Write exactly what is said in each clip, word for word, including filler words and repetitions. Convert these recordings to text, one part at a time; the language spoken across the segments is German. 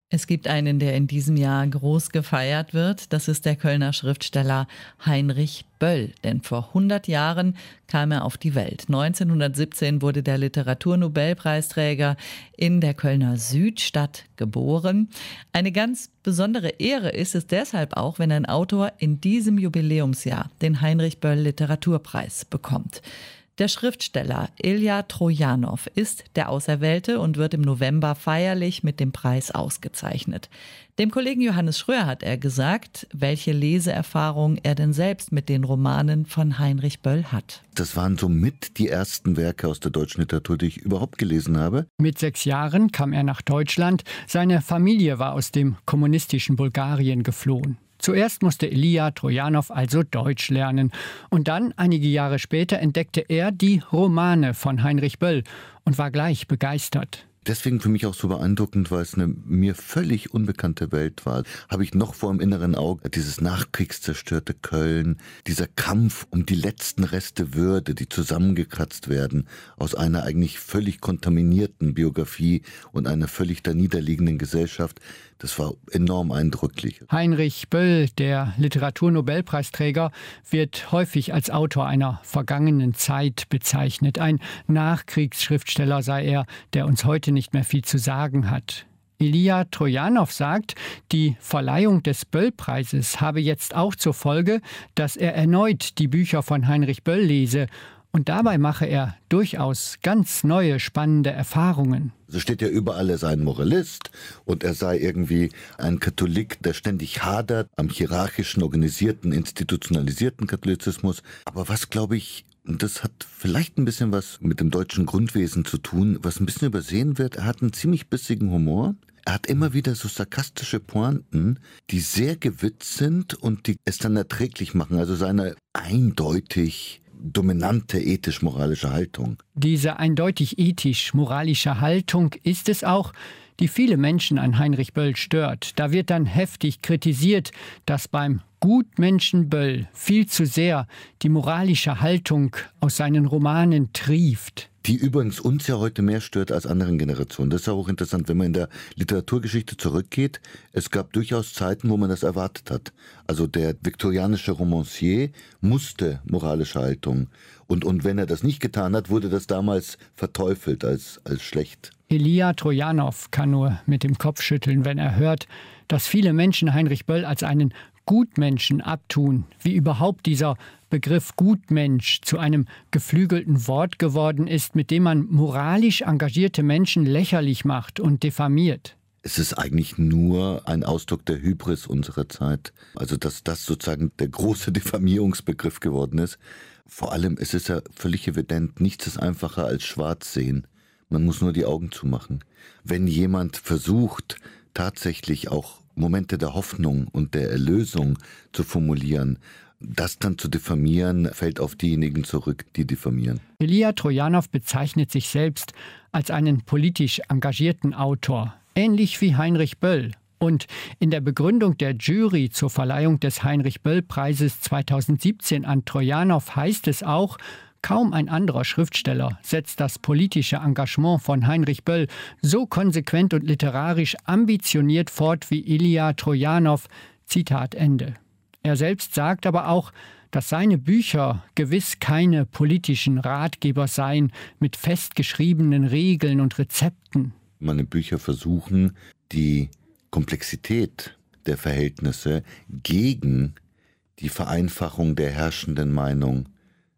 Es gibt einen, der in diesem Jahr groß gefeiert wird. Das ist der Kölner Schriftsteller Heinrich Böll. Denn vor hundert Jahren kam er auf die Welt. neunzehnhundertsiebzehn wurde der Literaturnobelpreisträger in der Kölner Südstadt geboren. Eine ganz besondere Ehre ist es deshalb auch, wenn ein Autor in diesem Jubiläumsjahr den Heinrich Böll Literaturpreis bekommt. Der Schriftsteller Ilja Trojanow ist der Auserwählte und wird im November feierlich mit dem Preis ausgezeichnet. Dem Kollegen Johannes Schröer hat er gesagt, welche Leseerfahrung er denn selbst mit den Romanen von Heinrich Böll hat. Das waren somit die ersten Werke aus der deutschen Literatur, die ich überhaupt gelesen habe. Mit sechs Jahren kam er nach Deutschland. Seine Familie war aus dem kommunistischen Bulgarien geflohen. Zuerst musste Ilja Trojanow also Deutsch lernen. Und dann, einige Jahre später, entdeckte er die Romane von Heinrich Böll und war gleich begeistert. Deswegen für mich auch so beeindruckend, weil es eine mir völlig unbekannte Welt war. Habe ich noch vor dem inneren Auge dieses nachkriegszerstörte Köln, dieser Kampf um die letzten Reste Würde, die zusammengekratzt werden aus einer eigentlich völlig kontaminierten Biografie und einer völlig daniederliegenden Gesellschaft. Das war enorm eindrücklich. Heinrich Böll, der Literaturnobelpreisträger, wird häufig als Autor einer vergangenen Zeit bezeichnet. Ein Nachkriegsschriftsteller sei er, der uns heute nicht mehr viel zu sagen hat. Ilja Trojanow sagt, die Verleihung des Böll-Preises habe jetzt auch zur Folge, dass er erneut die Bücher von Heinrich Böll lese. Und dabei mache er durchaus ganz neue, spannende Erfahrungen. Es steht ja überall, er sei ein Moralist und er sei irgendwie ein Katholik, der ständig hadert am hierarchischen, organisierten, institutionalisierten Katholizismus. Aber was, glaube ich, und das hat vielleicht ein bisschen was mit dem deutschen Grundwesen zu tun, was ein bisschen übersehen wird, er hat einen ziemlich bissigen Humor. Er hat immer wieder so sarkastische Pointen, die sehr gewitzt sind und die es dann erträglich machen. Also seine eindeutig dominante ethisch-moralische Haltung. Diese eindeutig ethisch-moralische Haltung ist es auch, die viele Menschen an Heinrich Böll stört. Da wird dann heftig kritisiert, dass beim Gutmenschen Böll viel zu sehr die moralische Haltung aus seinen Romanen trieft. Die übrigens uns ja heute mehr stört als anderen Generationen. Das ist ja auch interessant, wenn man in der Literaturgeschichte zurückgeht. Es gab durchaus Zeiten, wo man das erwartet hat. Also der viktorianische Romancier musste moralische Haltung. Und, und wenn er das nicht getan hat, wurde das damals verteufelt als, als schlecht. Ilja Trojanow kann nur mit dem Kopf schütteln, wenn er hört, dass viele Menschen Heinrich Böll als einen Gutmenschen abtun, wie überhaupt dieser Begriff Gutmensch zu einem geflügelten Wort geworden ist, mit dem man moralisch engagierte Menschen lächerlich macht und diffamiert. Es ist eigentlich nur ein Ausdruck der Hybris unserer Zeit. Also dass das sozusagen der große Diffamierungsbegriff geworden ist. Vor allem ist es ja völlig evident, nichts ist einfacher als schwarz sehen. Man muss nur die Augen zumachen. Wenn jemand versucht, tatsächlich auch Momente der Hoffnung und der Erlösung zu formulieren, das dann zu diffamieren, fällt auf diejenigen zurück, die diffamieren. Ilja Trojanow bezeichnet sich selbst als einen politisch engagierten Autor, ähnlich wie Heinrich Böll. Und in der Begründung der Jury zur Verleihung des Heinrich-Böll-Preises zweitausendsiebzehn an Trojanow heißt es auch, kaum ein anderer Schriftsteller setzt das politische Engagement von Heinrich Böll so konsequent und literarisch ambitioniert fort wie Ilja Trojanow. Zitat Ende. Er selbst sagt aber auch, dass seine Bücher gewiss keine politischen Ratgeber seien mit festgeschriebenen Regeln und Rezepten. Meine Bücher versuchen, die Komplexität der Verhältnisse gegen die Vereinfachung der herrschenden Meinung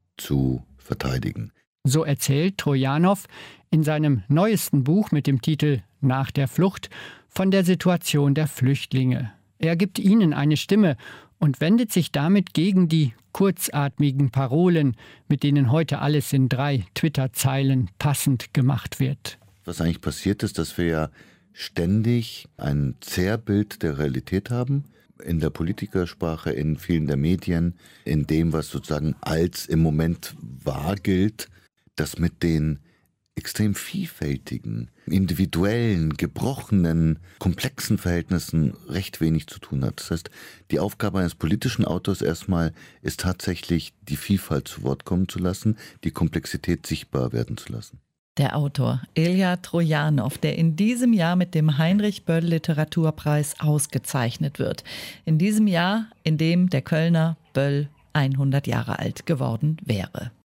zu verteidigen. So erzählt Trojanow in seinem neuesten Buch mit dem Titel Nach der Flucht von der Situation der Flüchtlinge. Er gibt ihnen eine Stimme und wendet sich damit gegen die kurzatmigen Parolen, mit denen heute alles in drei Twitter-Zeilen passend gemacht wird. Was eigentlich passiert ist, dass wir ja ständig ein Zerrbild der Realität haben, in der Politikersprache, in vielen der Medien, in dem, was sozusagen als im Moment wahr gilt, das mit den extrem vielfältigen, individuellen, gebrochenen, komplexen Verhältnissen recht wenig zu tun hat. Das heißt, die Aufgabe eines politischen Autors erstmal ist tatsächlich, die Vielfalt zu Wort kommen zu lassen, die Komplexität sichtbar werden zu lassen. Der Autor Ilja Trojanow, der in diesem Jahr mit dem Heinrich-Böll-Literaturpreis ausgezeichnet wird. In diesem Jahr, in dem der Kölner Böll hundert Jahre alt geworden wäre.